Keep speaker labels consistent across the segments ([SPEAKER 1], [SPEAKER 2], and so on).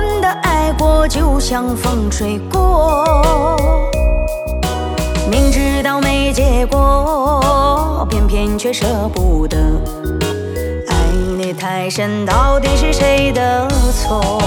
[SPEAKER 1] 们的爱过就像风吹过，明知道没结果，偏偏却舍不得。爱你太深，到底是谁的错？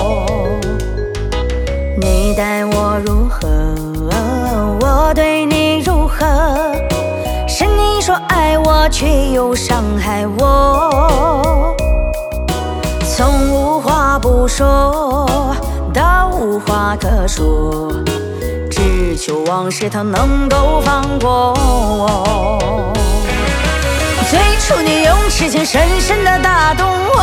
[SPEAKER 1] 你待我如何，我对你如何？是你说爱我，却又伤害我。从无话不说到无话可说，只求往事它能够放过我。最初你用痴情深深地打动我，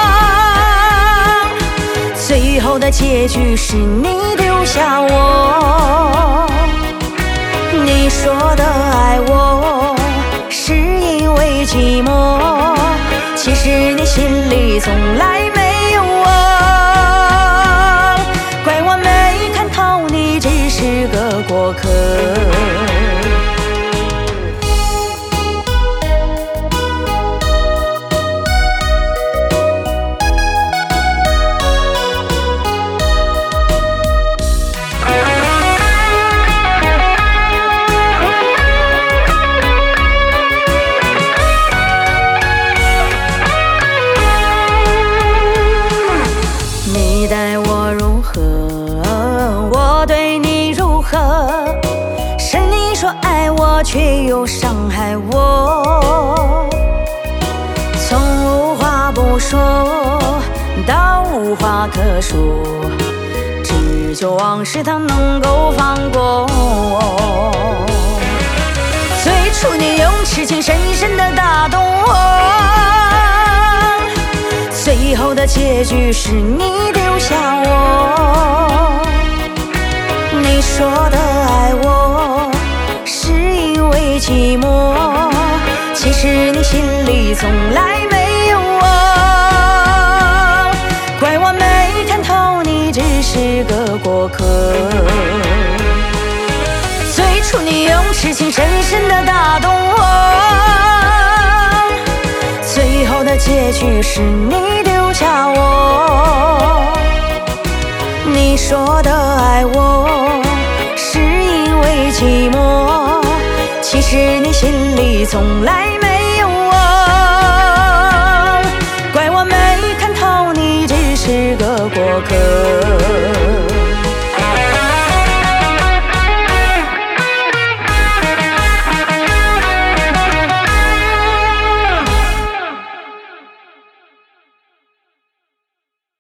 [SPEAKER 1] 最后的结局是你丢下我。你说的爱我是因为寂寞，其实你心里从来没有我。怪我没看透你只是个过客。你待我如何，我对你如何？是你说爱我，却又伤害我。从无话不说到无话可说，只求往事它能够放过我。最初你用痴情深深地打动我，最后的结局是你丢下我。你说的爱我是因为寂寞，其实你心里从来没有我。怪我没看透你只是个过客。最初你用痴情深深地打动我，最后的结局是你丢下我。你说的爱我是因为寂寞，其实你心里从来没有我。怪我没看透你只是个过客。